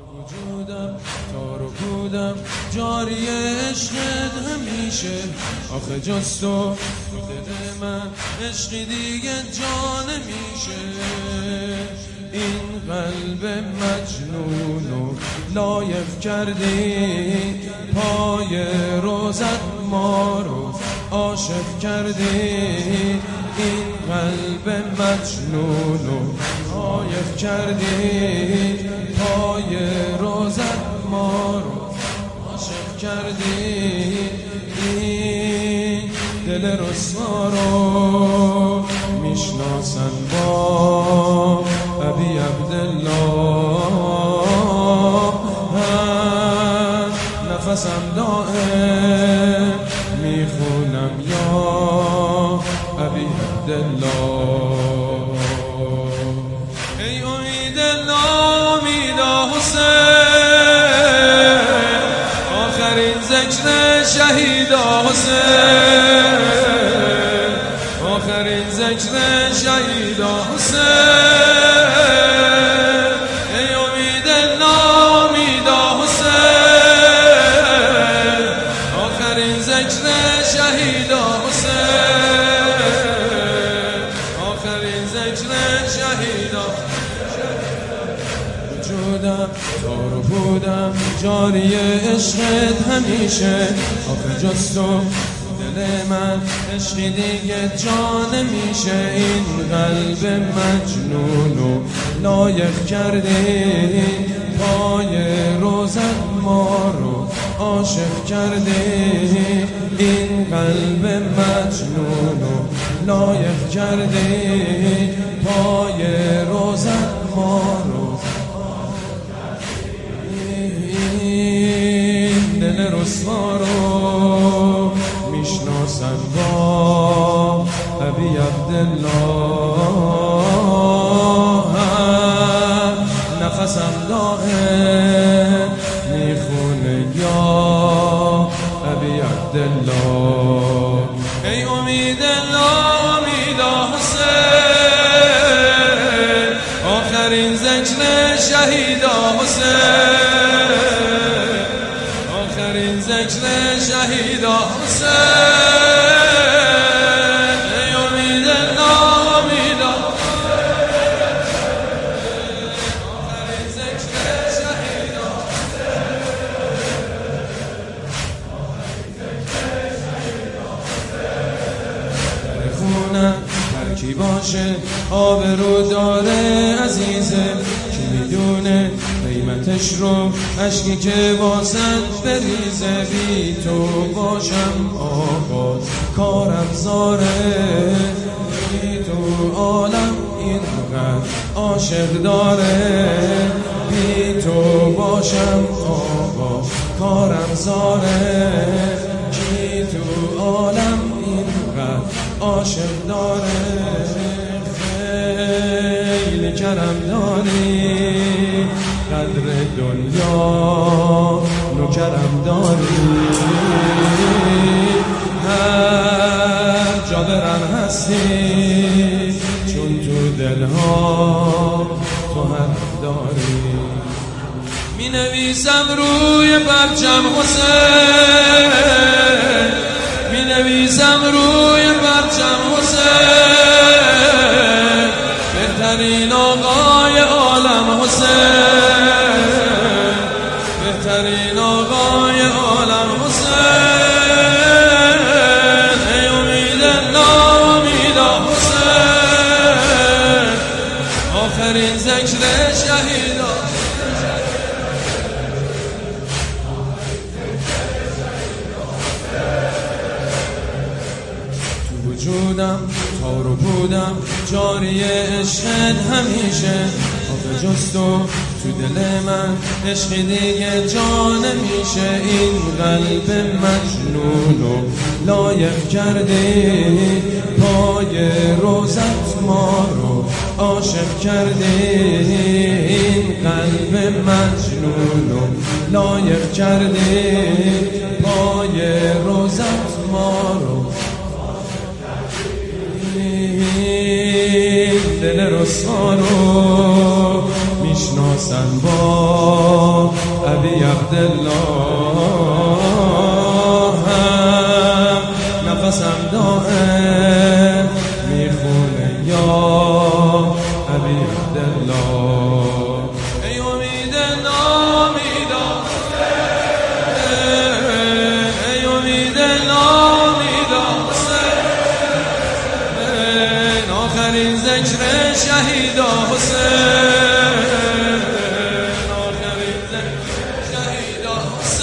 وجودم تار و پودم جاری عشقت همیشه، آخه جز تو دل من عشقی دیگه جا نمیشه. این قلب مجنونو لایق کردی، پای روزت ما رو عاشق کردی. این قلب مجنونو لایق کردی، پای روزت ما رو عاشق کردی. این دل رسوا رو میشناسن با ابی عبدالله، نفسم دائم میخونم یا ابی عبدالله. ای امید الله امید حسین، آخرین ذکر شهید حسین، آخرین ذکر شهید حسین. ای امید الله امید حسین، آخرین ذکر شهید حسین، آخرین ذکر شهید. وجودم تار و پودم جاری عشقت همیشه، آخه جز تو دل من عشقی دیگه جا نمیشه. این قلب مجنونو لایق کردی، پای روزت ما رو عاشق کردی. این قلب مجنونو لایق کردی، پای روزت ما رو دل رسوا رو میشناسن با ابی عبدالله، نفسم دائم میخونه یا ابی عبدالله. ای امید الله امید حسین، آخرین ذکر شهید حسین، آخرین ذکر شهید حسین. ای امید الله امید آخرین ذکر شهید حسین. خونم هر کی باشه آبرو داره عزیزه، کی میدونه قیمتش رو عشقی که واسط بریزه. بی تو باشم آقا کارم زاره، بی تو عالم اینقدر عاشق داره. بی تو باشم آقا کارم زاره، بی تو عالم اینقدر عاشق داره. خیلی کرم داری قدر دنیا نوکرم داری، هر جا برم هستی چون تو دلها تو هم داری. می نویسم روی پرچم حسین، می نویسم روی پرچم حسین، بهترین آقای عالم حسین، بهترین آقای عالم حسین. ای امید الله امید حسین، آخرین ذکر شهید. تو وجودم تار و پودم جاری عشقت همیشه، آخه جز تو دل من عشقی دیگه جا نمیشه. این قلب مجنونو لایق کردی، پای روزت ما رو عاشق کردی. این قلب مجنونو لایق کردی، پای روزت ما رو دل رسوا رو میشناسن با ابی عبدالله هم نفسم دائم میخونه یا ابی عبدالله ای امید نامیدا ای امید نامیدا آخرین ذکر شهیدا حسین آخرین ذکر شهیدا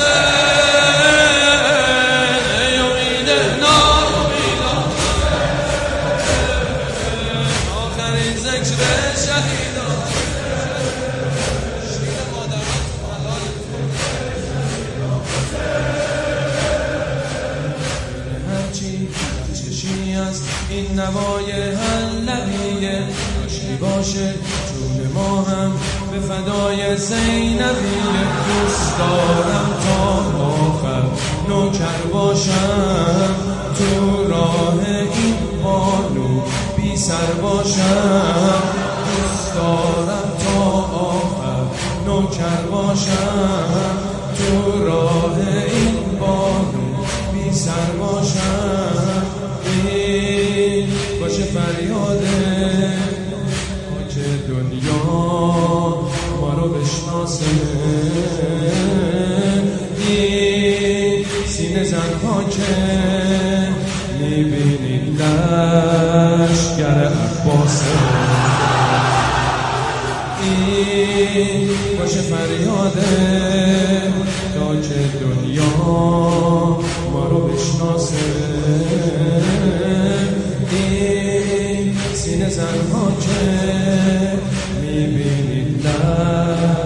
حسین ای امید نامیدا آخرین ذکر شهیدا هرچی چشی است این نوای حلبیه داشتی باشه جون ما هم به فدای زینبیه دوست دارم تا آخر نوکر باشم تو راه این بانو بی سر باشم دوست دارم تا آخر نوکر باشم تو راه این بانو بی سر باشم باشه فریاده که دنیا ما رو بشناسه این سینه زنها که میبینید لشگر عباسه این باشه فریاده تا که دنیا ما رو بشناسه این سینه زنها که میبینید